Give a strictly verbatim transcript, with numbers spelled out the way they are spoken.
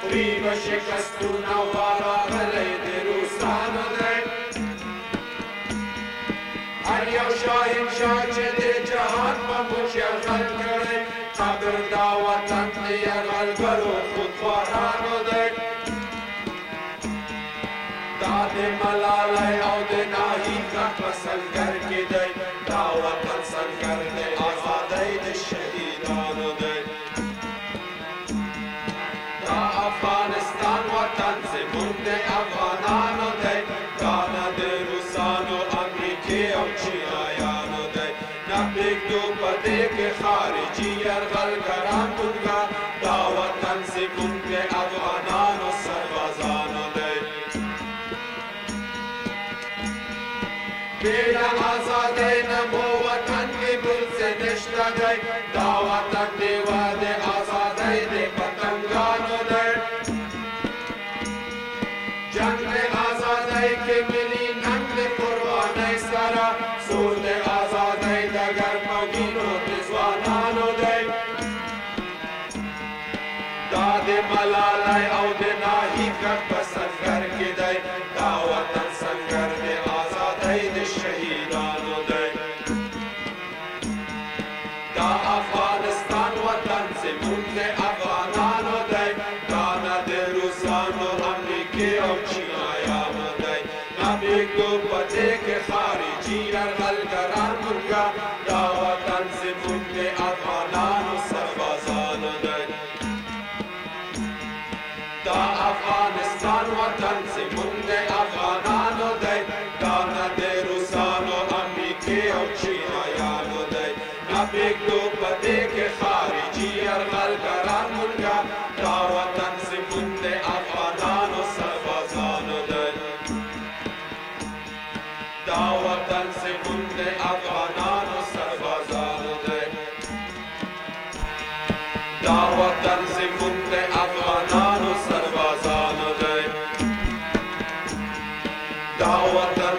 زورین و شکستون و راغلی د روسانو دی هر یو شاهنشاه چې د جهان په موږ یرغل کړی قدر دا وطن د یرغلګرو خودخوارانو دی دا د ملالۍ او د ناهید غږ په سنګر کې دی دا وطن سنګر د ازادۍ د شهیدانو دی دا افغانستان وطن زموږ د افغانانو دی دا نه د روسانو امریکې او چینایانو دی نه پرېږدو په دې کې خارجي یرغلګران موږ دا وطن زموږ د افغانانو سربازانو دی بې له ازادۍ نه مو وطن کې بل څه نشته دی دا وطن ډېوه د ازادۍ د پتنګانو دی جنګ د ازادۍ کې ملي ننګ د قربانۍ سره سور د ازادۍ ډګر په وینو د ځوانانو دی دا د ملالۍ او د ناهید غږ په سنګر کې دی دا وطن سنګر د ازادۍ د شهیدانو دی دا افغانستان وطن زموږ د افغانانو دی دا نه د روسانو امریکې او چینایانو دی نه پرېږدو په دې کې خارجي یرغلګران موږ دا وطن زموږ د افغانانو سربازانو دی دا افغانستان وطن زموږ د افغانانو دی دا نه د روسانو امریکې او چینایانو دی نه پرېږدو په دې کې خارجي یرغلګران موږ دا وطن زموږ د افغانانو سربازانو دی دا وطن زموږ د افغانانو سربازانو دی دا وطن زموږ د افغانانو سربازانو دی دا وطن